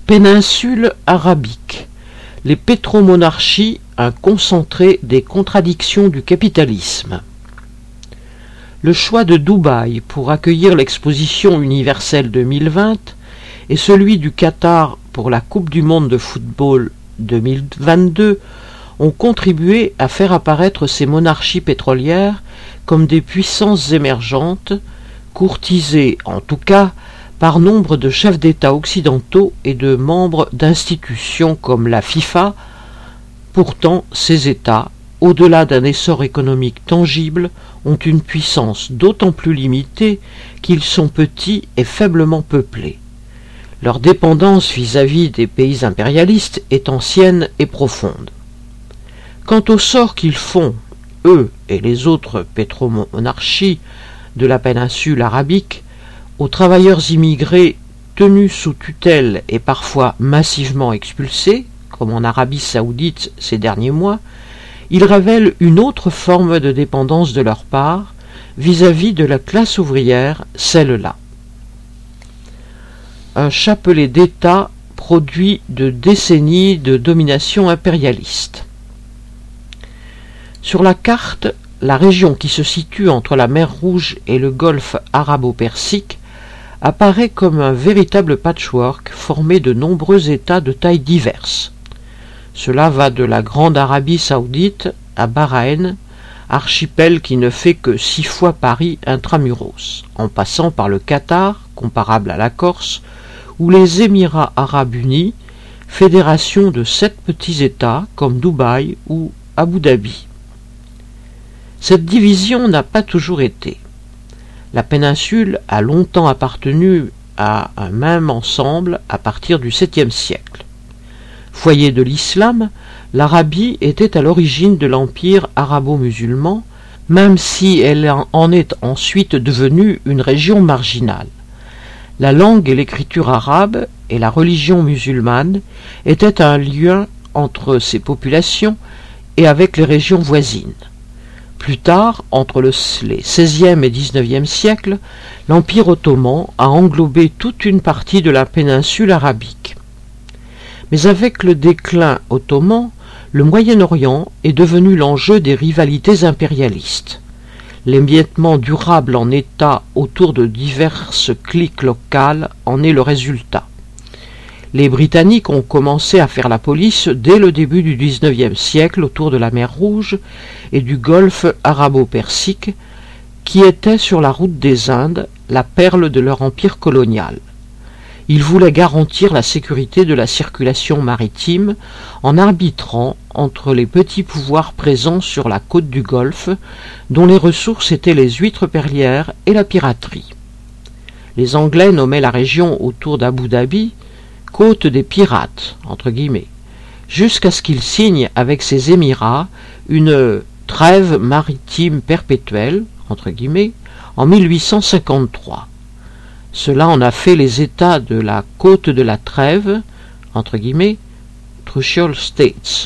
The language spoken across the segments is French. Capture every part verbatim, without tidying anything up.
Péninsule arabique. Les pétromonarchies, un concentré des contradictions du capitalisme. Le choix de Dubaï pour accueillir l'exposition universelle deux mille vingt et celui du Qatar pour la Coupe du monde de football deux mille vingt-deux ont contribué à faire apparaître ces monarchies pétrolières comme des puissances émergentes, courtisées en tout cas par nombre de chefs d'État occidentaux et de membres d'institutions comme la FIFA. Pourtant, ces États, au-delà d'un essor économique tangible, ont une puissance d'autant plus limitée qu'ils sont petits et faiblement peuplés. Leur dépendance vis-à-vis des pays impérialistes est ancienne et profonde. Quant au sort qu'ils font, eux et les autres pétromonarchies de la péninsule arabique, aux travailleurs immigrés tenus sous tutelle et parfois massivement expulsés, comme en Arabie saoudite ces derniers mois, ils révèlent une autre forme de dépendance de leur part vis-à-vis de la classe ouvrière, celle-là. Un chapelet d'États produit de décennies de domination impérialiste. Sur la carte, la région qui se situe entre la mer Rouge et le golfe arabo-persique apparaît comme un véritable patchwork formé de nombreux États de tailles diverses. Cela va de la Grande Arabie saoudite à Bahreïn, archipel qui ne fait que six fois Paris intramuros, en passant par le Qatar, comparable à la Corse, ou les Émirats arabes unis, fédération de sept petits États comme Dubaï ou Abu Dhabi. Cette division n'a pas toujours été. La péninsule a longtemps appartenu à un même ensemble à partir du septième siècle. Foyer de l'islam, l'Arabie était à l'origine de l'empire arabo-musulman, même si elle en est ensuite devenue une région marginale. La langue et l'écriture arabe et la religion musulmane étaient un lien entre ces populations et avec les régions voisines. Plus tard, entre le, les seizième et dix-neuvième siècles, l'Empire ottoman a englobé toute une partie de la péninsule arabique. Mais avec le déclin ottoman, le Moyen-Orient est devenu l'enjeu des rivalités impérialistes. L'émiettement durable en États autour de diverses cliques locales en est le résultat. Les Britanniques ont commencé à faire la police dès le début du dix-neuvième siècle autour de la mer Rouge et du golfe arabo-persique, qui était sur la route des Indes, la perle de leur empire colonial. Ils voulaient garantir la sécurité de la circulation maritime en arbitrant entre les petits pouvoirs présents sur la côte du Golfe, dont les ressources étaient les huîtres perlières et la piraterie. Les Anglais nommaient la région autour d'Abu Dhabi côte des pirates, entre guillemets, jusqu'à ce qu'ils signent avec ces Émirats une trêve maritime perpétuelle, entre guillemets, en mille huit cent cinquante-trois. Cela en a fait les États de la côte de la trêve, entre guillemets, Trucial States.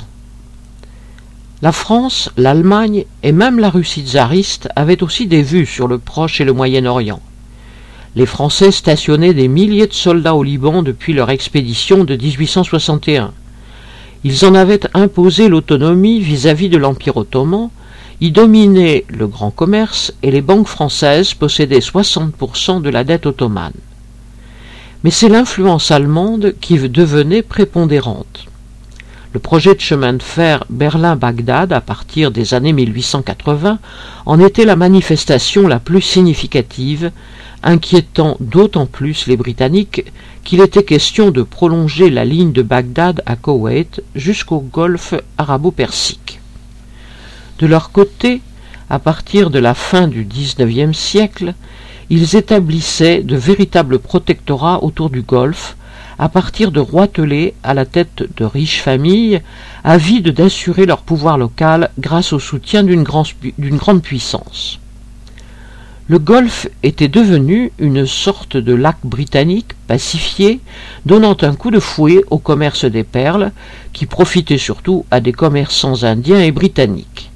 La France, l'Allemagne et même la Russie tsariste avaient aussi des vues sur le Proche et le Moyen-Orient. Les Français stationnaient des milliers de soldats au Liban depuis leur expédition de dix-huit cent soixante et un. Ils en avaient imposé l'autonomie vis-à-vis de l'Empire ottoman, y dominaient le grand commerce et les banques françaises possédaient soixante pour cent de la dette ottomane. Mais c'est l'influence allemande qui devenait prépondérante. Le projet de chemin de fer Berlin-Bagdad à partir des années mille huit cent quatre-vingts en était la manifestation la plus significative, inquiétant d'autant plus les Britanniques qu'il était question de prolonger la ligne de Bagdad à Koweït jusqu'au golfe arabo-persique. De leur côté, à partir de la fin du dix-neuvième siècle, ils établissaient de véritables protectorats autour du Golfe, à partir de roitelets à la tête de riches familles, avides d'assurer leur pouvoir local grâce au soutien d'une grande, d'une grande puissance. Le Golfe était devenu une sorte de lac britannique pacifié, donnant un coup de fouet au commerce des perles, qui profitait surtout à des commerçants indiens et britanniques.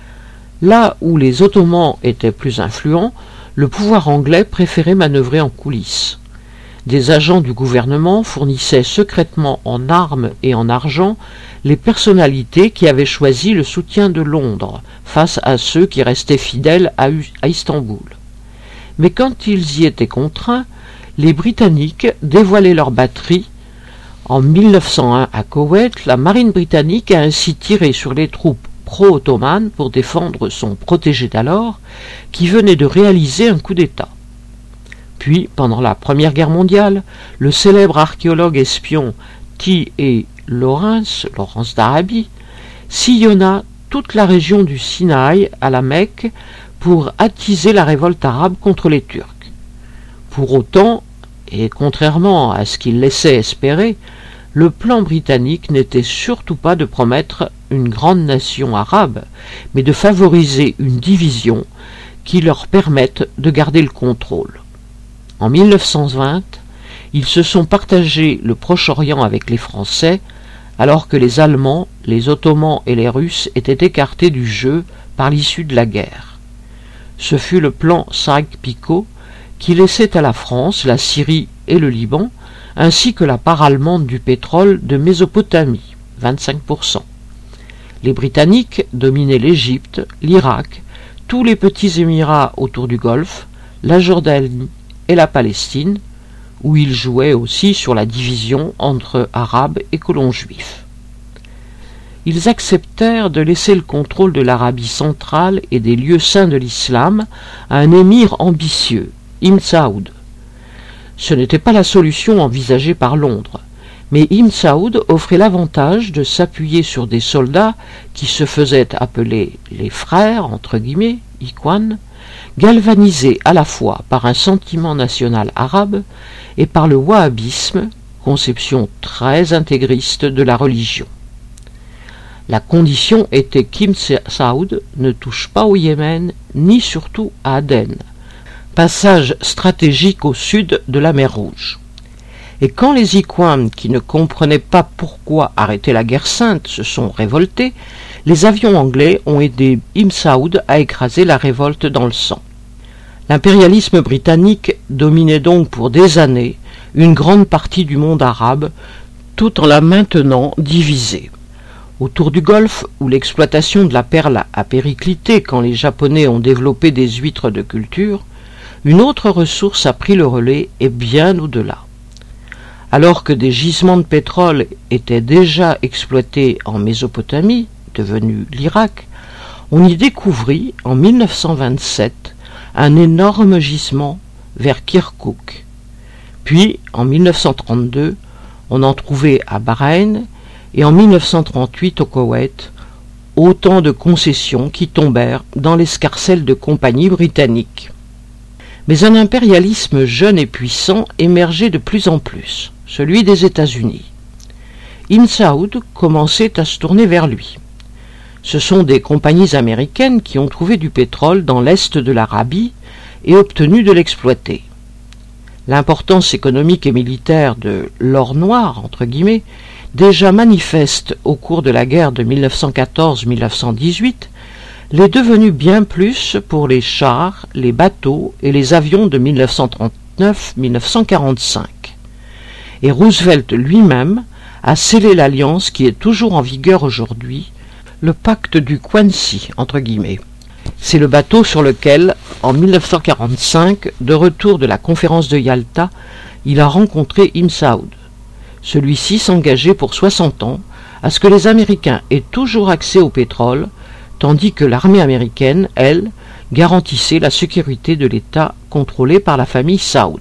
Là où les Ottomans étaient plus influents, le pouvoir anglais préférait manœuvrer en coulisses. Des agents du gouvernement fournissaient secrètement en armes et en argent les personnalités qui avaient choisi le soutien de Londres face à ceux qui restaient fidèles à, à Istanbul. Mais quand ils y étaient contraints, les Britanniques dévoilaient leurs batteries. En mille neuf cent un, à Koweït, la marine britannique a ainsi tiré sur les troupes pro-ottomanes pour défendre son protégé d'alors, qui venait de réaliser un coup d'État. Puis, pendant la Première Guerre mondiale, le célèbre archéologue espion T. A. Lawrence, Lawrence d'Arabie, sillonna toute la région du Sinaï à la Mecque pour attiser la révolte arabe contre les Turcs. Pour autant, et contrairement à ce qu'il laissait espérer, le plan britannique n'était surtout pas de promettre une grande nation arabe, mais de favoriser une division qui leur permette de garder le contrôle. En mille neuf cent vingt, ils se sont partagés le Proche-Orient avec les Français, alors que les Allemands, les Ottomans et les Russes étaient écartés du jeu par l'issue de la guerre. Ce fut le plan Sykes-Picot qui laissait à la France la Syrie et le Liban, ainsi que la part allemande du pétrole de Mésopotamie, vingt-cinq pour cent. Les Britanniques dominaient l'Égypte, l'Irak, tous les petits émirats autour du Golfe, la Jordanie et la Palestine, où ils jouaient aussi sur la division entre Arabes et colons juifs. Ils acceptèrent de laisser le contrôle de l'Arabie centrale et des lieux saints de l'islam à un émir ambitieux, Ibn Saoud. Ce n'était pas la solution envisagée par Londres, mais Ibn Saoud offrait l'avantage de s'appuyer sur des soldats qui se faisaient appeler les frères, entre guillemets, Ikhwan, galvanisés à la fois par un sentiment national arabe et par le wahhabisme, conception très intégriste de la religion. La condition était qu'Ibn Saoud ne touche pas au Yémen, ni surtout à Aden, passage stratégique au sud de la mer Rouge. Et quand les Ikhwan, qui ne comprenaient pas pourquoi arrêter la guerre sainte, se sont révoltés, les avions anglais ont aidé Ibn Saoud à écraser la révolte dans le sang. L'impérialisme britannique dominait donc pour des années une grande partie du monde arabe, tout en la maintenant divisée. Autour du Golfe, où l'exploitation de la perle a périclité quand les Japonais ont développé des huîtres de culture, une autre ressource a pris le relais et bien au-delà. Alors que des gisements de pétrole étaient déjà exploités en Mésopotamie, devenue l'Irak, on y découvrit en mille neuf cent vingt-sept un énorme gisement vers Kirkouk. Puis, en mille neuf cent trente-deux, on en trouvait à Bahreïn et en mille neuf cent trente-huit au Koweït, autant de concessions qui tombèrent dans l'escarcelle de compagnies britanniques. Mais un impérialisme jeune et puissant émergeait de plus en plus, celui des États-Unis. Ibn Saoud commençait à se tourner vers lui. Ce sont des compagnies américaines qui ont trouvé du pétrole dans l'est de l'Arabie et obtenu de l'exploiter. L'importance économique et militaire de l'or noir, entre guillemets, déjà manifeste au cours de la guerre de mille neuf cent quatorze à mille neuf cent dix-huit, l'est devenue bien plus pour les chars, les bateaux et les avions de mille neuf cent trente-neuf à mille neuf cent quarante-cinq. Et Roosevelt lui-même a scellé l'alliance qui est toujours en vigueur aujourd'hui, le pacte du Quincy, entre guillemets. C'est le bateau sur lequel, en mille neuf cent quarante-cinq, de retour de la conférence de Yalta, il a rencontré Ibn Saoud. Celui-ci s'engageait pour soixante ans à ce que les Américains aient toujours accès au pétrole, tandis que l'armée américaine, elle, garantissait la sécurité de l'État contrôlé par la famille Saoud.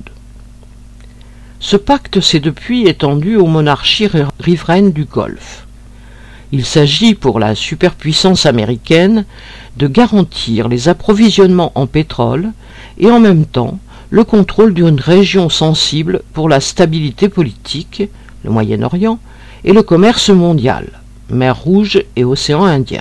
Ce pacte s'est depuis étendu aux monarchies riveraines du Golfe. Il s'agit pour la superpuissance américaine de garantir les approvisionnements en pétrole et en même temps le contrôle d'une région sensible pour la stabilité politique, le Moyen-Orient, et le commerce mondial, mer Rouge et océan Indien.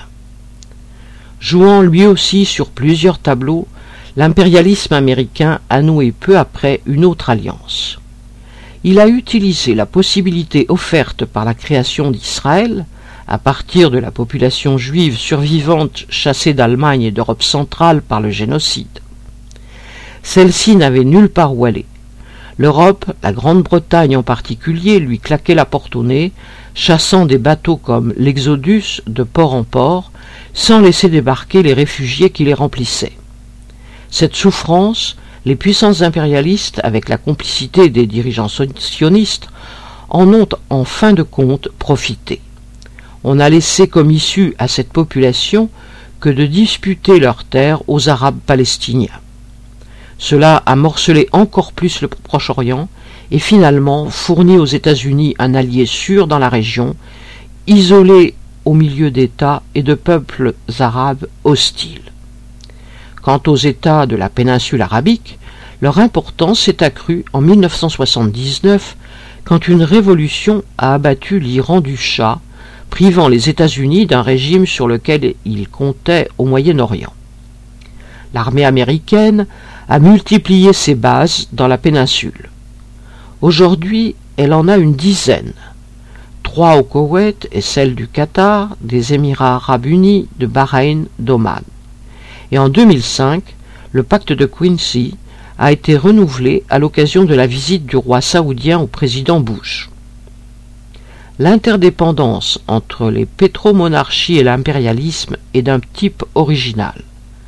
Jouant lui aussi sur plusieurs tableaux, l'impérialisme américain a noué peu après une autre alliance. Il a utilisé la possibilité offerte par la création d'Israël, à partir de la population juive survivante chassée d'Allemagne et d'Europe centrale par le génocide. Celle-ci n'avait nulle part où aller. L'Europe, la Grande-Bretagne en particulier, lui claquait la porte au nez, chassant des bateaux comme l'Exodus de port en port, sans laisser débarquer les réfugiés qui les remplissaient. Cette souffrance, les puissances impérialistes, avec la complicité des dirigeants sionistes, en ont en fin de compte profité. On n'a laissé comme issue à cette population que de disputer leurs terres aux Arabes palestiniens. Cela a morcelé encore plus le Proche-Orient et finalement fourni aux États-Unis un allié sûr dans la région, isolé au milieu d'États et de peuples arabes hostiles. Quant aux États de la péninsule arabique, leur importance s'est accrue en mille neuf cent soixante-dix-neuf quand une révolution a abattu l'Iran du Shah, privant les États-Unis d'un régime sur lequel ils comptaient au Moyen-Orient. L'armée américaine a multiplié ses bases dans la péninsule. Aujourd'hui, elle en a une dizaine. Trois au Koweït et celle du Qatar, des Émirats arabes unis, de Bahreïn, d'Oman. Et en deux mille cinq, le pacte de Quincy a été renouvelé à l'occasion de la visite du roi saoudien au président Bush. L'interdépendance entre les pétromonarchies et l'impérialisme est d'un type original.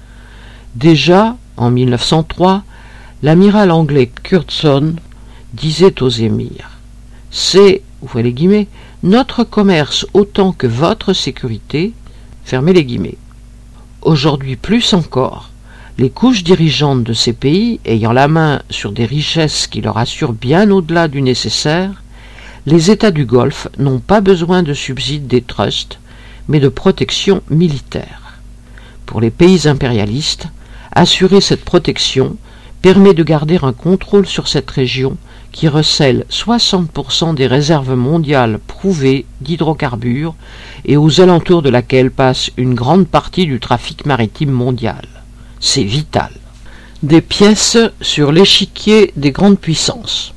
Déjà, en mille neuf cent trois, l'amiral anglais Curzon disait aux émirs « C'est, ouvrez les guillemets, notre commerce autant que votre sécurité, fermez les guillemets. » Aujourd'hui plus encore, les couches dirigeantes de ces pays, ayant la main sur des richesses qui leur assurent bien au-delà du nécessaire, les États du Golfe n'ont pas besoin de subsides des trusts, mais de protection militaire. Pour les pays impérialistes, assurer cette protection permet de garder un contrôle sur cette région qui recèle soixante pour cent des réserves mondiales prouvées d'hydrocarbures et aux alentours de laquelle passe une grande partie du trafic maritime mondial. C'est vital. Des pièces sur l'échiquier des grandes puissances.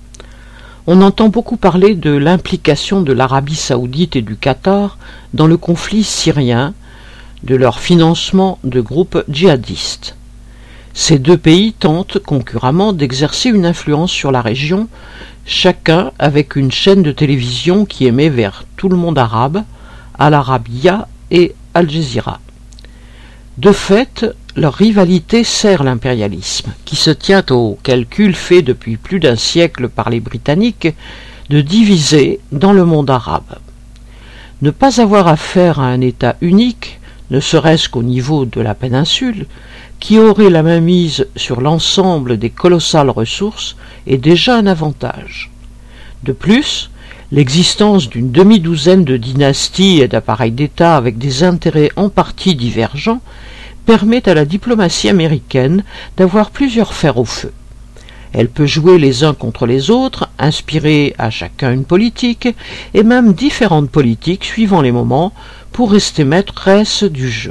On entend beaucoup parler de l'implication de l'Arabie saoudite et du Qatar dans le conflit syrien, de leur financement de groupes djihadistes. Ces deux pays tentent concurremment d'exercer une influence sur la région, chacun avec une chaîne de télévision qui émet vers tout le monde arabe, Al Arabiya et Al Jazeera. De fait, leur rivalité sert l'impérialisme, qui se tient au calcul fait depuis plus d'un siècle par les Britanniques de diviser dans le monde arabe. Ne pas avoir affaire à un État unique, ne serait-ce qu'au niveau de la péninsule, qui aurait la mainmise sur l'ensemble des colossales ressources, est déjà un avantage. De plus, l'existence d'une demi-douzaine de dynasties et d'appareils d'État avec des intérêts en partie divergents permet à la diplomatie américaine d'avoir plusieurs fers au feu. Elle peut jouer les uns contre les autres, inspirer à chacun une politique, et même différentes politiques suivant les moments, pour rester maîtresse du jeu.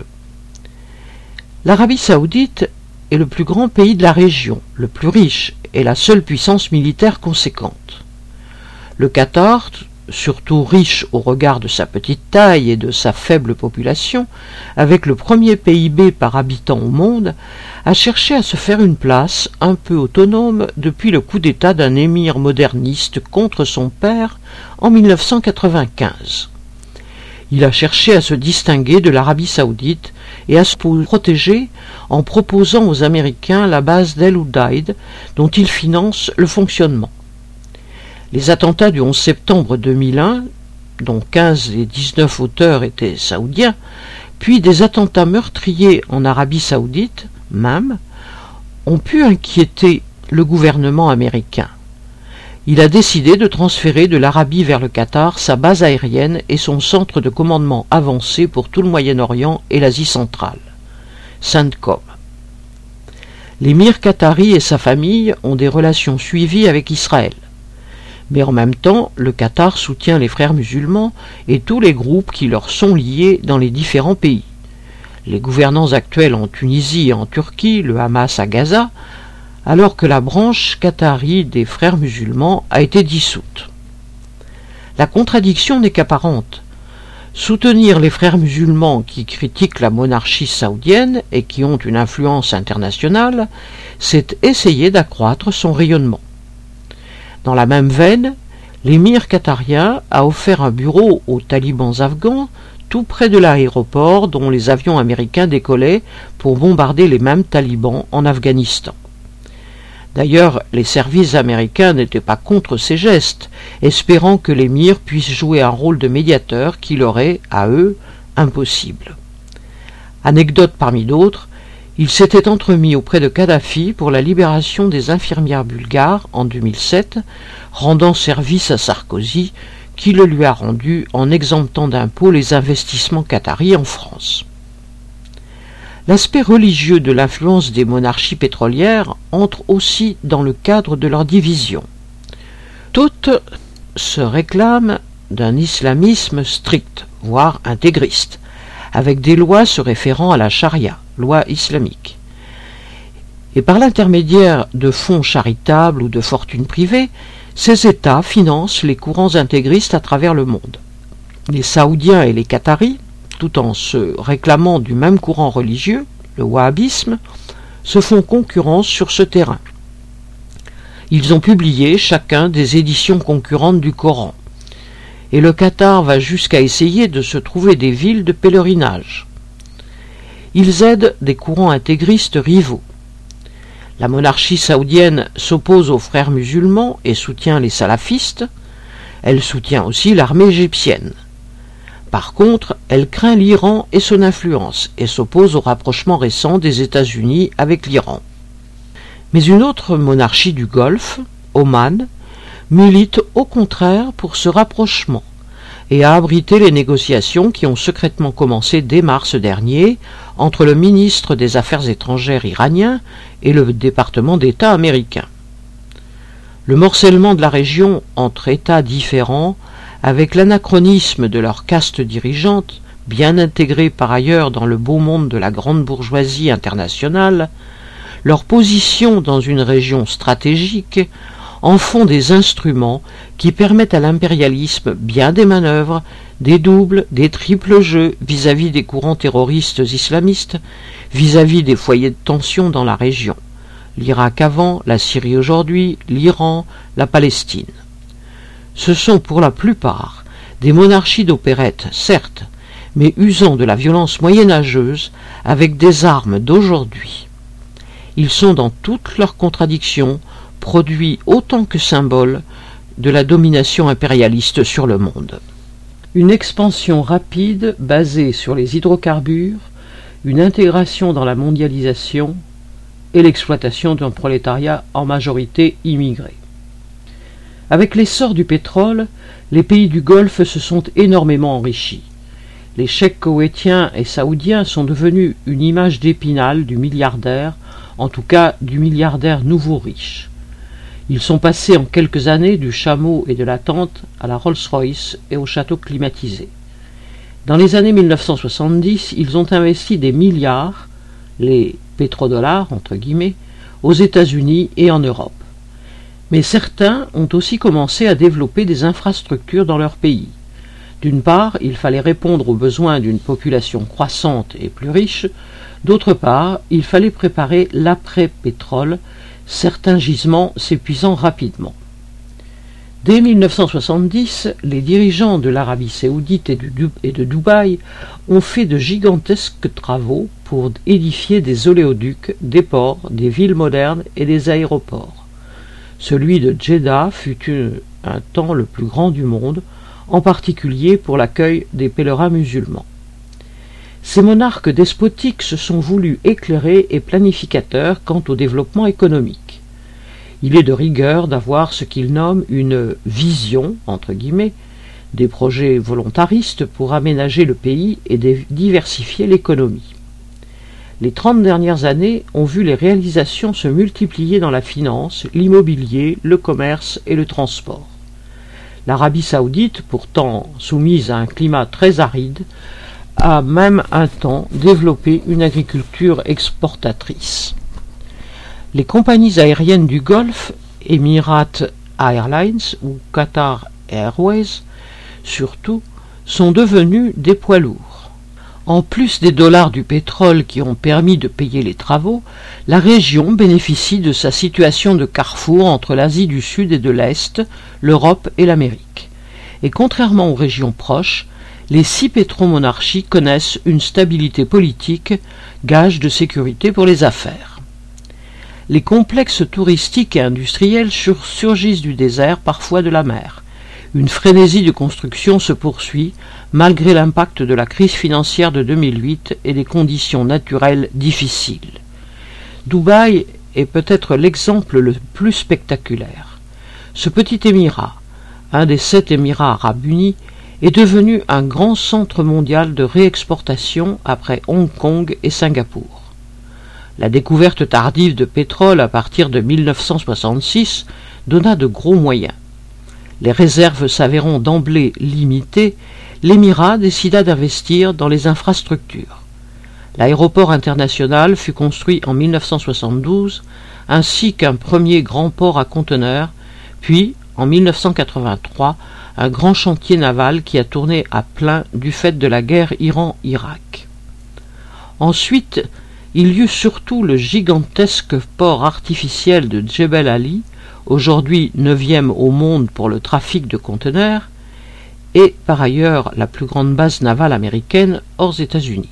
L'Arabie saoudite est le plus grand pays de la région, le plus riche et la seule puissance militaire conséquente. Le Qatar, surtout riche au regard de sa petite taille et de sa faible population, avec le premier P I B par habitant au monde, a cherché à se faire une place un peu autonome depuis le coup d'État d'un émir moderniste contre son père en mille neuf cent quatre-vingt-quinze. Il a cherché à se distinguer de l'Arabie saoudite et à se protéger en proposant aux Américains la base d'El Udeid dont il finance le fonctionnement. Les attentats du onze septembre deux mille un, dont quinze des dix-neuf auteurs étaient saoudiens, puis des attentats meurtriers en Arabie saoudite, même, ont pu inquiéter le gouvernement américain. Il a décidé de transférer de l'Arabie vers le Qatar sa base aérienne et son centre de commandement avancé pour tout le Moyen-Orient et l'Asie centrale, CENTCOM. L'émir qatari et sa famille ont des relations suivies avec Israël. Mais en même temps, le Qatar soutient les frères musulmans et tous les groupes qui leur sont liés dans les différents pays. Les gouvernants actuels en Tunisie et en Turquie, le Hamas à Gaza, alors que la branche qatari des frères musulmans a été dissoute. La contradiction n'est qu'apparente. Soutenir les frères musulmans qui critiquent la monarchie saoudienne et qui ont une influence internationale, c'est essayer d'accroître son rayonnement. Dans la même veine, l'émir qatarien a offert un bureau aux talibans afghans tout près de l'aéroport dont les avions américains décollaient pour bombarder les mêmes talibans en Afghanistan. D'ailleurs, les services américains n'étaient pas contre ces gestes, espérant que l'émir puisse jouer un rôle de médiateur qui leur est, à eux, impossible. Anecdote parmi d'autres, il s'était entremis auprès de Kadhafi pour la libération des infirmières bulgares en deux mille sept, rendant service à Sarkozy, qui le lui a rendu en exemptant d'impôts les investissements qataris en France. L'aspect religieux de l'influence des monarchies pétrolières entre aussi dans le cadre de leur division. Toutes se réclament d'un islamisme strict, voire intégriste, avec des lois se référant à la charia, loi islamique. Et par l'intermédiaire de fonds charitables ou de fortunes privées, ces États financent les courants intégristes à travers le monde. Les Saoudiens et les Qataris, tout en se réclamant du même courant religieux, le wahhabisme, se font concurrence sur ce terrain. Ils ont publié chacun des éditions concurrentes du Coran, et le Qatar va jusqu'à essayer de se trouver des villes de pèlerinage. Ils aident des courants intégristes rivaux. La monarchie saoudienne s'oppose aux frères musulmans et soutient les salafistes. Elle soutient aussi l'armée égyptienne. Par contre, elle craint l'Iran et son influence et s'oppose au rapprochement récent des États-Unis avec l'Iran. Mais une autre monarchie du Golfe, Oman, milite au contraire pour ce rapprochement et a abrité les négociations qui ont secrètement commencé dès mars dernier entre le ministre des Affaires étrangères iranien et le département d'État américain. Le morcellement de la région entre États différents, avec l'anachronisme de leur caste dirigeante, bien intégrée par ailleurs dans le beau monde de la grande bourgeoisie internationale, leur position dans une région stratégique, en font des instruments qui permettent à l'impérialisme bien des manœuvres, des doubles, des triples jeux vis-à-vis des courants terroristes islamistes, vis-à-vis des foyers de tension dans la région, l'Irak avant, la Syrie aujourd'hui, l'Iran, la Palestine. Ce sont pour la plupart des monarchies d'opérette, certes, mais usant de la violence moyenâgeuse avec des armes d'aujourd'hui. Ils sont dans toutes leurs contradictions produits autant que symboles de la domination impérialiste sur le monde. Une expansion rapide basée sur les hydrocarbures, une intégration dans la mondialisation et l'exploitation d'un prolétariat en majorité immigré. Avec l'essor du pétrole, les pays du Golfe se sont énormément enrichis. Les cheikhs koweïtiens et saoudiens sont devenus une image d'Épinal du milliardaire, en tout cas du milliardaire nouveau riche. Ils sont passés en quelques années du chameau et de la tente à la Rolls-Royce et au château climatisé. Dans les années mille neuf cent soixante-dix, ils ont investi des milliards, les pétrodollars entre guillemets, aux États-Unis et en Europe. Mais certains ont aussi commencé à développer des infrastructures dans leur pays. D'une part, il fallait répondre aux besoins d'une population croissante et plus riche. D'autre part, il fallait préparer l'après-pétrole, certains gisements s'épuisant rapidement. Dès mille neuf cent soixante-dix, les dirigeants de l'Arabie saoudite et de, et de Dubaï ont fait de gigantesques travaux pour édifier des oléoducs, des ports, des villes modernes et des aéroports. Celui de Jeddah fut une, un temps le plus grand du monde, en particulier pour l'accueil des pèlerins musulmans. Ces monarques despotiques se sont voulus éclairés et planificateurs quant au développement économique. Il est de rigueur d'avoir ce qu'ils nomment une « vision » entre guillemets, des projets volontaristes pour aménager le pays et diversifier l'économie. Les trente dernières années ont vu les réalisations se multiplier dans la finance, l'immobilier, le commerce et le transport. L'Arabie saoudite, pourtant soumise à un climat très aride, a même un temps développé une agriculture exportatrice. Les compagnies aériennes du Golfe, Emirates Airlines ou Qatar Airways surtout, sont devenues des poids lourds. En plus des dollars du pétrole qui ont permis de payer les travaux, la région bénéficie de sa situation de carrefour entre l'Asie du Sud et de l'Est, l'Europe et l'Amérique. Et contrairement aux régions proches, les six pétromonarchies connaissent une stabilité politique, gage de sécurité pour les affaires. Les complexes touristiques et industriels surgissent du désert, parfois de la mer. Une frénésie de construction se poursuit, malgré l'impact de la crise financière de deux mille huit et des conditions naturelles difficiles. Dubaï est peut-être l'exemple le plus spectaculaire. Ce petit émirat, un des sept Émirats arabes unis, est devenu un grand centre mondial de réexportation après Hong Kong et Singapour. La découverte tardive de pétrole à partir de mille neuf cent soixante-six donna de gros moyens. Les réserves s'avérant d'emblée limitées, l'Émirat décida d'investir dans les infrastructures. L'aéroport international fut construit en mille neuf cent soixante-douze, ainsi qu'un premier grand port à conteneurs, puis, en mille neuf cent quatre-vingt-trois, un grand chantier naval qui a tourné à plein du fait de la guerre Iran-Irak. Ensuite, il y eut surtout le gigantesque port artificiel de Jebel Ali, aujourd'hui neuvième au monde pour le trafic de conteneurs, et par ailleurs la plus grande base navale américaine hors États-Unis.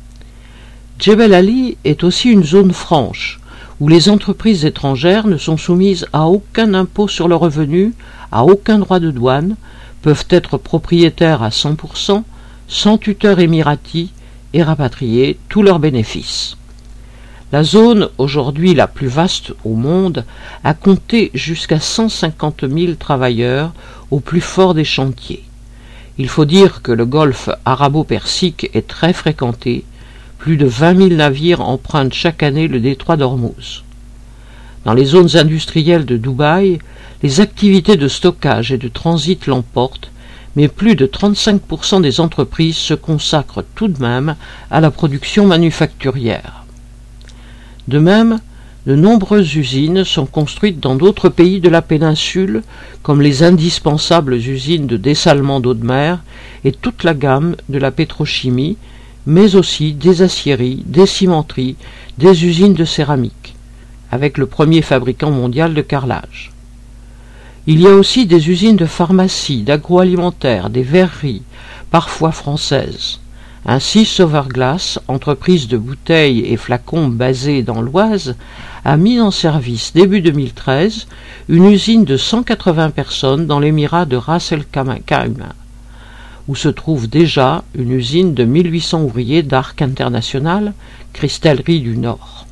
Jebel Ali est aussi une zone franche, où les entreprises étrangères ne sont soumises à aucun impôt sur le revenu, à aucun droit de douane, peuvent être propriétaires à cent pour cent, sans tuteur émirati, et rapatrier tous leurs bénéfices. La zone, aujourd'hui la plus vaste au monde, a compté jusqu'à cent cinquante mille travailleurs au plus fort des chantiers. Il faut dire que le golfe arabo-persique est très fréquenté, plus de vingt mille navires empruntent chaque année le détroit d'Ormuz. Dans les zones industrielles de Dubaï, les activités de stockage et de transit l'emportent, mais plus de trente-cinq pour cent des entreprises se consacrent tout de même à la production manufacturière. De même, de nombreuses usines sont construites dans d'autres pays de la péninsule, comme les indispensables usines de dessalement d'eau de mer et toute la gamme de la pétrochimie, mais aussi des aciéries, des cimenteries, des usines de céramique, avec le premier fabricant mondial de carrelage. Il y a aussi des usines de pharmacie, d'agroalimentaire, des verreries, parfois françaises. Ainsi, Sauverglass, entreprise de bouteilles et flacons basée dans l'Oise, a mis en service début deux mille treize une usine de cent quatre-vingts personnes dans l'émirat de Ras El Khaimah, où se trouve déjà une usine de mille huit cents ouvriers d'Arc International, cristallerie du Nord.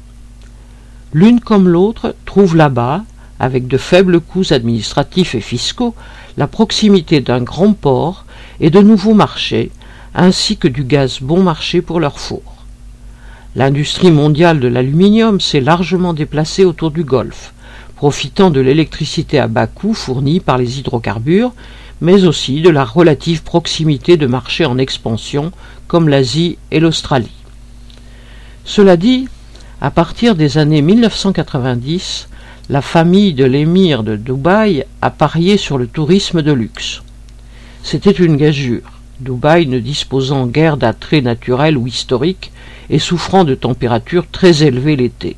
L'une comme l'autre trouve là-bas, avec de faibles coûts administratifs et fiscaux, la proximité d'un grand port et de nouveaux marchés, ainsi que du gaz bon marché pour leurs fours. L'industrie mondiale de l'aluminium s'est largement déplacée autour du Golfe, profitant de l'électricité à bas coût fournie par les hydrocarbures, mais aussi de la relative proximité de marchés en expansion comme l'Asie et l'Australie. Cela dit, à partir des années mille neuf cent quatre-vingt-dix, la famille de l'émir de Dubaï a parié sur le tourisme de luxe. C'était une gageure. Dubaï ne disposant guère d'attrait naturel ou historique et souffrant de températures très élevées l'été.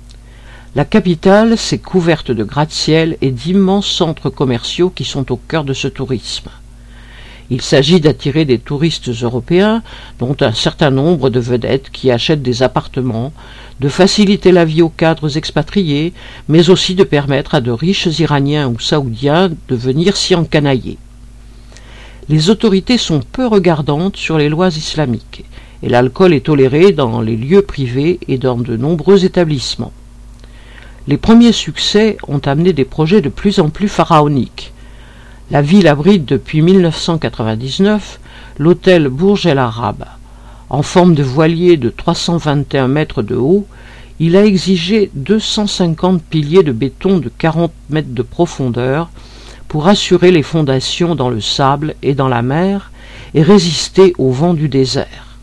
La capitale s'est couverte de gratte-ciel et d'immenses centres commerciaux qui sont au cœur de ce tourisme. Il s'agit d'attirer des touristes européens, dont un certain nombre de vedettes qui achètent des appartements, de faciliter la vie aux cadres expatriés, mais aussi de permettre à de riches Iraniens ou Saoudiens de venir s'y encanailler. Les autorités sont peu regardantes sur les lois islamiques, et l'alcool est toléré dans les lieux privés et dans de nombreux établissements. Les premiers succès ont amené des projets de plus en plus pharaoniques. La ville abrite depuis mille neuf cent quatre-vingt-dix-neuf l'hôtel Burj El Arab. En forme de voilier de trois cent vingt et un mètres de haut, il a exigé deux cent cinquante piliers de béton de quarante mètres de profondeur pour assurer les fondations dans le sable et dans la mer et résister au vent du désert.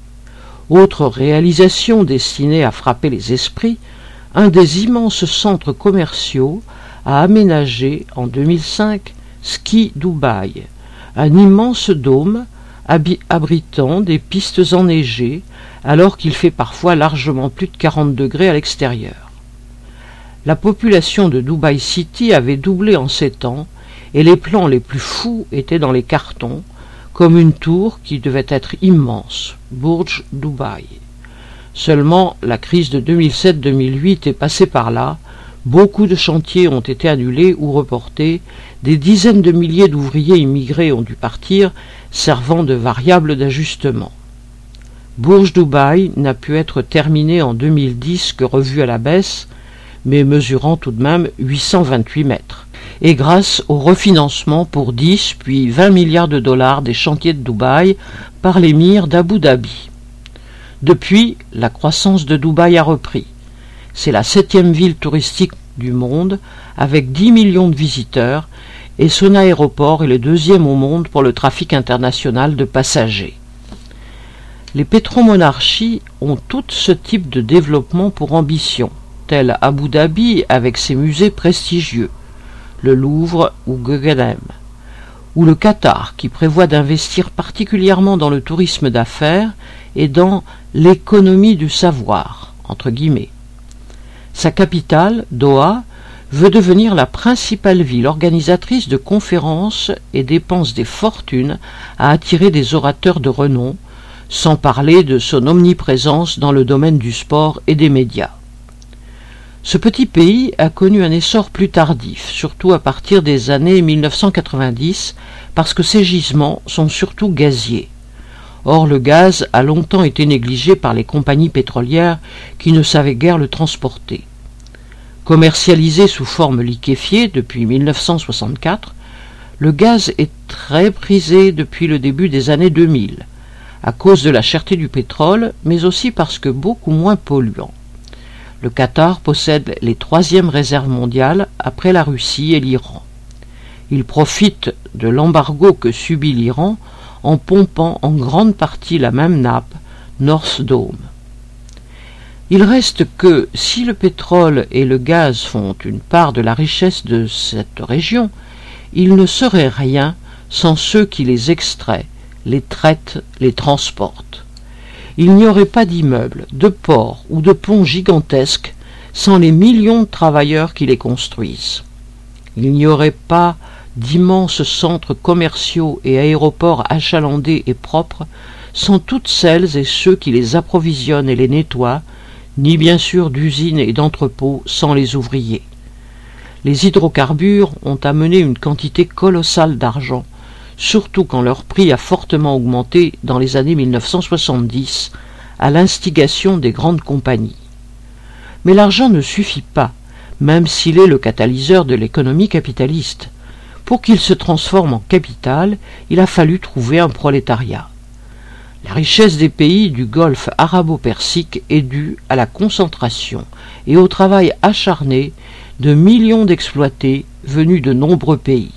Autre réalisation destinée à frapper les esprits, un des immenses centres commerciaux a aménagé en deux mille cinq Ski Dubaï, un immense dôme abritant des pistes enneigées, alors qu'il fait parfois largement plus de quarante degrés à l'extérieur. La population de Dubai City avait doublé en sept ans, et les plans les plus fous étaient dans les cartons, comme une tour qui devait être immense, Burj Dubai. Seulement, la crise de deux mille sept deux mille huit est passée par là, beaucoup de chantiers ont été annulés ou reportés, des dizaines de milliers d'ouvriers immigrés ont dû partir, servant de variable d'ajustement. Burj Dubai n'a pu être terminé en deux mille dix que revu à la baisse, mais mesurant tout de même huit cent vingt-huit mètres, et grâce au refinancement pour dix puis vingt milliards de dollars des chantiers de Dubaï par l'émir d'Abu Dhabi. Depuis, la croissance de Dubaï a repris. C'est la septième ville touristique du monde, avec dix millions de visiteurs, et son aéroport est le deuxième au monde pour le trafic international de passagers. Les pétromonarchies ont toutes ce type de développement pour ambition, telle Abu Dhabi avec ses musées prestigieux, le Louvre ou Guggenheim, ou le Qatar qui prévoit d'investir particulièrement dans le tourisme d'affaires et dans l'économie du savoir, entre guillemets. Sa capitale, Doha, veut devenir la principale ville organisatrice de conférences et dépense des fortunes à attirer des orateurs de renom, sans parler de son omniprésence dans le domaine du sport et des médias. Ce petit pays a connu un essor plus tardif, surtout à partir des années mille neuf cent quatre-vingt-dix, parce que ses gisements sont surtout gaziers. Or, le gaz a longtemps été négligé par les compagnies pétrolières qui ne savaient guère le transporter. Commercialisé sous forme liquéfiée depuis mille neuf cent soixante-quatre, le gaz est très prisé depuis le début des années deux mille, à cause de la cherté du pétrole, mais aussi parce que beaucoup moins polluant. Le Qatar possède les troisièmes réserves mondiales après la Russie et l'Iran. Il profite de l'embargo que subit l'Iran en pompant en grande partie la même nappe, North Dome. Il reste que, si le pétrole et le gaz font une part de la richesse de cette région, il ne serait rien sans ceux qui les extraient, les traitent, les transportent. Il n'y aurait pas d'immeubles, de ports ou de ponts gigantesques sans les millions de travailleurs qui les construisent. Il n'y aurait pas d'immenses centres commerciaux et aéroports achalandés et propres sans toutes celles et ceux qui les approvisionnent et les nettoient, ni bien sûr d'usines et d'entrepôts sans les ouvriers. Les hydrocarbures ont amené une quantité colossale d'argent, surtout quand leur prix a fortement augmenté dans les années mille neuf cent soixante-dix, à l'instigation des grandes compagnies. Mais l'argent ne suffit pas, même s'il est le catalyseur de l'économie capitaliste. Pour qu'il se transforme en capital, il a fallu trouver un prolétariat. La richesse des pays du Golfe arabo-persique est due à la concentration et au travail acharné de millions d'exploités venus de nombreux pays.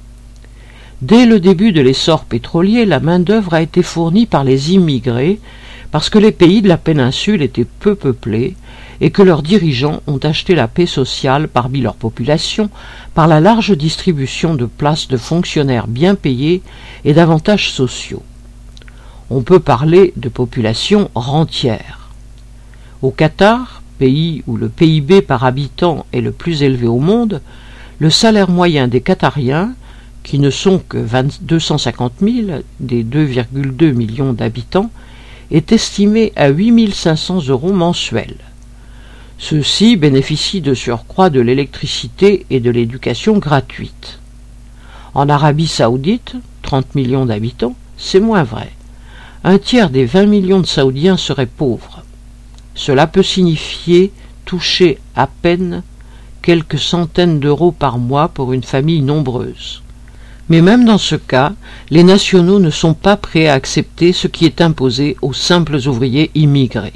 Dès le début de l'essor pétrolier, la main-d'œuvre a été fournie par les immigrés parce que les pays de la péninsule étaient peu peuplés et que leurs dirigeants ont acheté la paix sociale parmi leur population par la large distribution de places de fonctionnaires bien payés et d'avantages sociaux. On peut parler de population rentière. Au Qatar, pays où le P I B par habitant est le plus élevé au monde, le salaire moyen des Qatariens, qui ne sont que deux cent cinquante mille des deux virgule deux millions d'habitants, est estimé à huit mille cinq cents euros mensuels. Ceux-ci bénéficient de surcroît de l'électricité et de l'éducation gratuite. En Arabie Saoudite, trente millions d'habitants, c'est moins vrai. Un tiers des vingt millions de Saoudiens seraient pauvres. Cela peut signifier toucher à peine quelques centaines d'euros par mois pour une famille nombreuse. Mais même dans ce cas, les nationaux ne sont pas prêts à accepter ce qui est imposé aux simples ouvriers immigrés.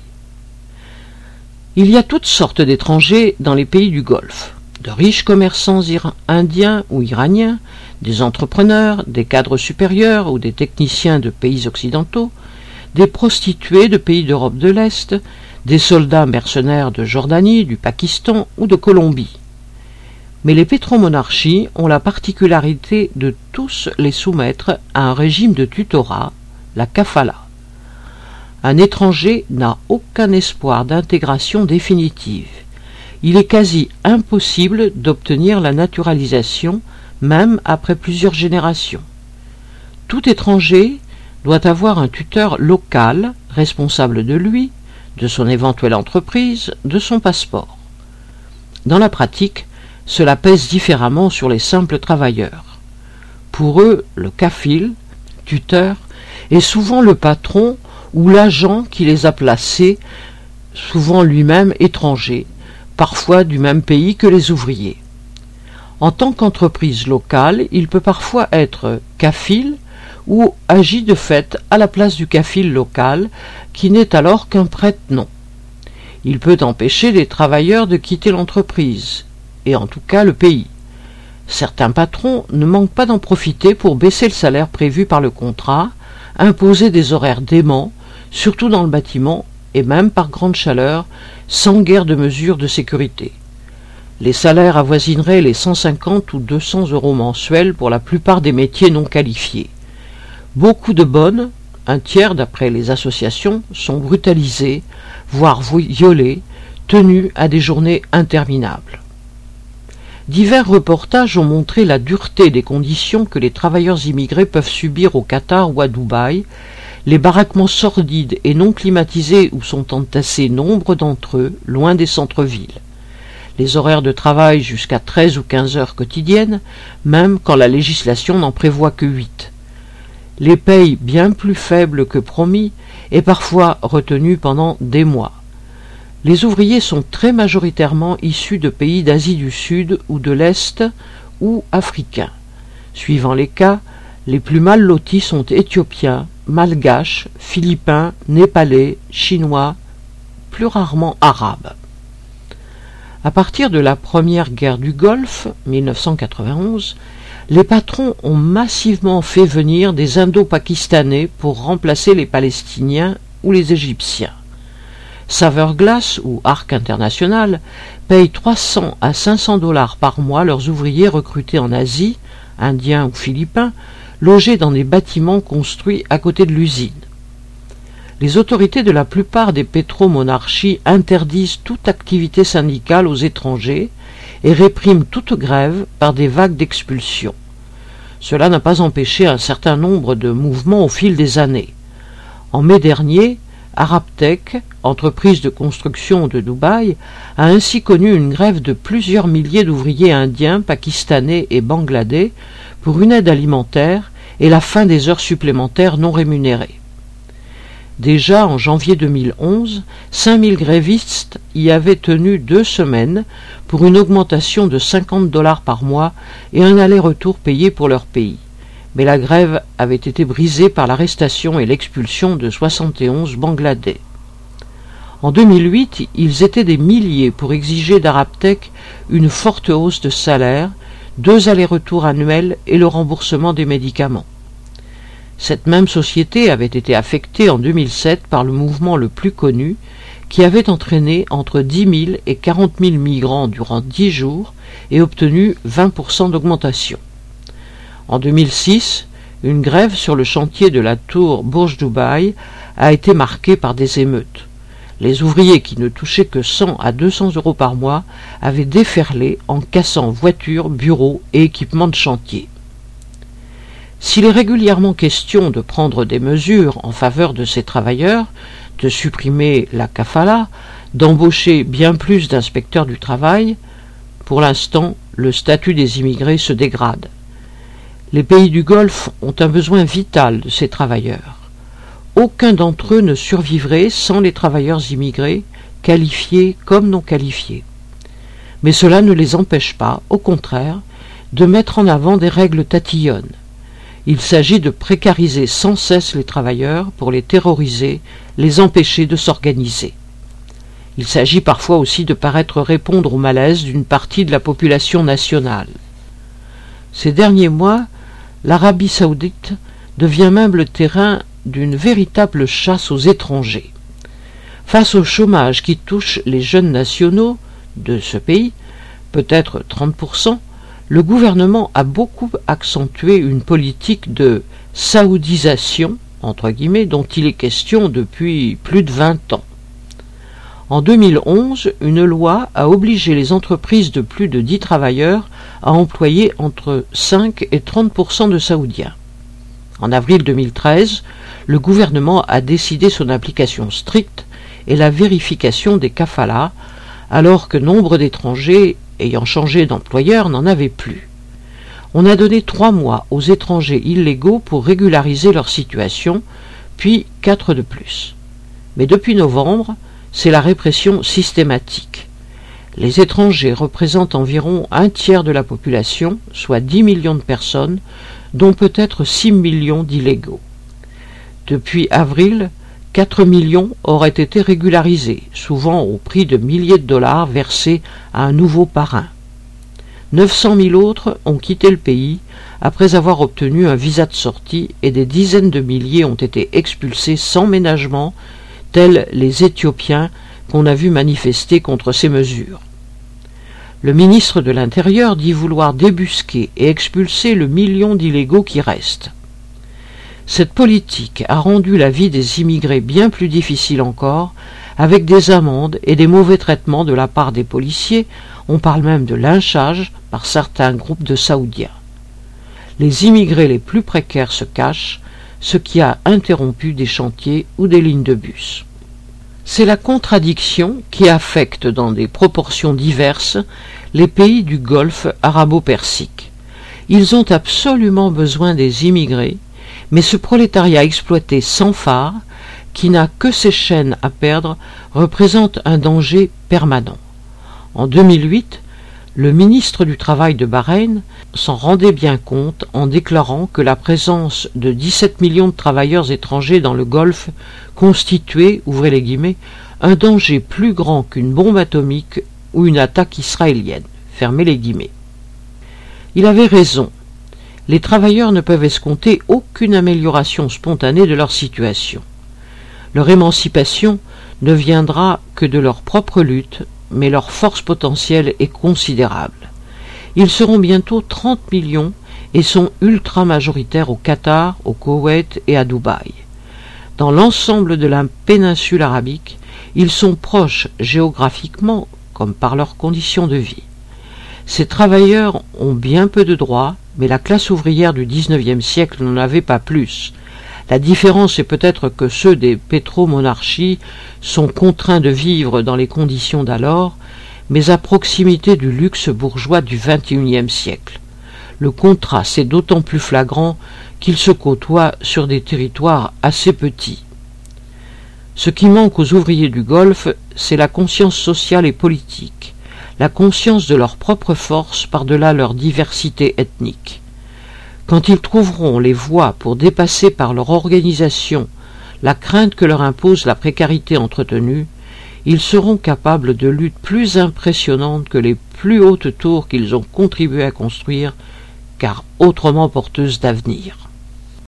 Il y a toutes sortes d'étrangers dans les pays du Golfe, de riches commerçants indiens ou iraniens, des entrepreneurs, des cadres supérieurs ou des techniciens de pays occidentaux, des prostituées de pays d'Europe de l'Est, des soldats mercenaires de Jordanie, du Pakistan ou de Colombie. Mais les pétromonarchies ont la particularité de tous les soumettre à un régime de tutorat, la kafala. Un étranger n'a aucun espoir d'intégration définitive. Il est quasi impossible d'obtenir la naturalisation, même après plusieurs générations. Tout étranger doit avoir un tuteur local, responsable de lui, de son éventuelle entreprise, de son passeport. Dans la pratique, cela pèse différemment sur les simples travailleurs. Pour eux, le kafil, tuteur, est souvent le patron ou l'agent qui les a placés, souvent lui-même étranger, parfois du même pays que les ouvriers. En tant qu'entreprise locale, il peut parfois être kafil ou agit de fait à la place du kafil local, qui n'est alors qu'un prête-nom. Il peut empêcher les travailleurs de quitter l'entreprise, et en tout cas le pays. Certains patrons ne manquent pas d'en profiter pour baisser le salaire prévu par le contrat, imposer des horaires déments, surtout dans le bâtiment, et même par grande chaleur, sans guère de mesures de sécurité. Les salaires avoisineraient les cent cinquante ou deux cents euros mensuels pour la plupart des métiers non qualifiés. Beaucoup de bonnes, un tiers d'après les associations, sont brutalisées, voire violées, tenues à des journées interminables. Divers reportages ont montré la dureté des conditions que les travailleurs immigrés peuvent subir au Qatar ou à Dubaï, les baraquements sordides et non climatisés où sont entassés nombre d'entre eux, loin des centres-villes. Les horaires de travail jusqu'à treize ou quinze heures quotidiennes, même quand la législation n'en prévoit que huit. Les payes bien plus faibles que promis et parfois retenues pendant des mois. Les ouvriers sont très majoritairement issus de pays d'Asie du Sud ou de l'Est ou africains. Suivant les cas, les plus mal lotis sont éthiopiens, malgaches, philippins, népalais, chinois, plus rarement arabes. À partir de la première guerre du Golfe, mille neuf cent quatre-vingt-onze, les patrons ont massivement fait venir des Indo-Pakistanais pour remplacer les Palestiniens ou les Égyptiens. Saverglass ou Arc International payent trois cents à cinq cents dollars par mois leurs ouvriers recrutés en Asie, indiens ou philippins, logés dans des bâtiments construits à côté de l'usine. Les autorités de la plupart des pétromonarchies interdisent toute activité syndicale aux étrangers et répriment toute grève par des vagues d'expulsion. Cela n'a pas empêché un certain nombre de mouvements au fil des années. En mai dernier, Arabtech, entreprise de construction de Dubaï, a ainsi connu une grève de plusieurs milliers d'ouvriers indiens, pakistanais et bangladais pour une aide alimentaire et la fin des heures supplémentaires non rémunérées. Déjà en janvier deux mille onze, cinq mille grévistes y avaient tenu deux semaines pour une augmentation de cinquante dollars par mois et un aller-retour payé pour leur pays. Mais la grève avait été brisée par l'arrestation et l'expulsion de soixante et onze Bangladais. En deux mille huit, ils étaient des milliers pour exiger d'Arabtech une forte hausse de salaire, deux allers-retours annuels et le remboursement des médicaments. Cette même société avait été affectée en deux mille sept par le mouvement le plus connu, qui avait entraîné entre dix mille et quarante mille migrants durant dix jours et obtenu vingt pour cent d'augmentation. En deux mille six, une grève sur le chantier de la tour Burj Dubaï a été marquée par des émeutes. Les ouvriers qui ne touchaient que cent à deux cents euros par mois avaient déferlé en cassant voitures, bureaux et équipements de chantier. S'il est régulièrement question de prendre des mesures en faveur de ces travailleurs, de supprimer la kafala, d'embaucher bien plus d'inspecteurs du travail, pour l'instant, le statut des immigrés se dégrade. Les pays du Golfe ont un besoin vital de ces travailleurs. Aucun d'entre eux ne survivrait sans les travailleurs immigrés, qualifiés comme non qualifiés. Mais cela ne les empêche pas, au contraire, de mettre en avant des règles tatillonnes. Il s'agit de précariser sans cesse les travailleurs pour les terroriser, les empêcher de s'organiser. Il s'agit parfois aussi de paraître répondre au malaise d'une partie de la population nationale. Ces derniers mois, l'Arabie saoudite devient même le terrain d'une véritable chasse aux étrangers. Face au chômage qui touche les jeunes nationaux de ce pays, peut-être trente pour cent, le gouvernement a beaucoup accentué une politique de saoudisation entre guillemets, dont il est question depuis plus de vingt ans. En deux mille onze, une loi a obligé les entreprises de plus de dix travailleurs à employer entre cinq et trente pour cent de Saoudiens. En avril deux mille treize, le gouvernement a décidé son application stricte et la vérification des kafalas, alors que nombre d'étrangers ayant changé d'employeur n'en avaient plus. On a donné trois mois aux étrangers illégaux pour régulariser leur situation, puis quatre de plus. Mais depuis novembre, c'est la répression systématique. Les étrangers représentent environ un tiers de la population, soit dix millions de personnes, dont peut-être six millions d'illégaux. Depuis avril, quatre millions auraient été régularisés, souvent au prix de milliers de dollars versés à un nouveau parrain. neuf cent mille autres ont quitté le pays après avoir obtenu un visa de sortie et des dizaines de milliers ont été expulsés sans ménagement, tels les Éthiopiens qu'on a vu manifester contre ces mesures. Le ministre de l'Intérieur dit vouloir débusquer et expulser le million d'illégaux qui restent. Cette politique a rendu la vie des immigrés bien plus difficile encore, avec des amendes et des mauvais traitements de la part des policiers, on parle même de lynchage par certains groupes de Saoudiens. Les immigrés les plus précaires se cachent, ce qui a interrompu des chantiers ou des lignes de bus. C'est la contradiction qui affecte dans des proportions diverses les pays du Golfe arabo-persique. Ils ont absolument besoin des immigrés, mais ce prolétariat exploité sans phare, qui n'a que ses chaînes à perdre, représente un danger permanent. En deux mille huit, le ministre du Travail de Bahreïn s'en rendait bien compte en déclarant que la présence de dix-sept millions de travailleurs étrangers dans le Golfe constituait, ouvrez les guillemets, un danger plus grand qu'une bombe atomique ou une attaque israélienne, fermez les guillemets. Il avait raison. Les travailleurs ne peuvent escompter aucune amélioration spontanée de leur situation. Leur émancipation ne viendra que de leur propre lutte, mais leur force potentielle est considérable. Ils seront bientôt trente millions et sont ultra majoritaires au Qatar, au Koweït et à Dubaï. Dans l'ensemble de la péninsule arabique, ils sont proches géographiquement comme par leurs conditions de vie. Ces travailleurs ont bien peu de droits, mais la classe ouvrière du dix-neuvième siècle n'en avait pas plus. La différence est peut-être que ceux des pétromonarchies sont contraints de vivre dans les conditions d'alors, mais à proximité du luxe bourgeois du vingt et unième siècle. Le contraste est d'autant plus flagrant qu'ils se côtoient sur des territoires assez petits. Ce qui manque aux ouvriers du Golfe, c'est la conscience sociale et politique, la conscience de leur propre force par-delà leur diversité ethnique. Quand ils trouveront les voies pour dépasser par leur organisation la crainte que leur impose la précarité entretenue, ils seront capables de luttes plus impressionnantes que les plus hautes tours qu'ils ont contribué à construire, car autrement porteuses d'avenir.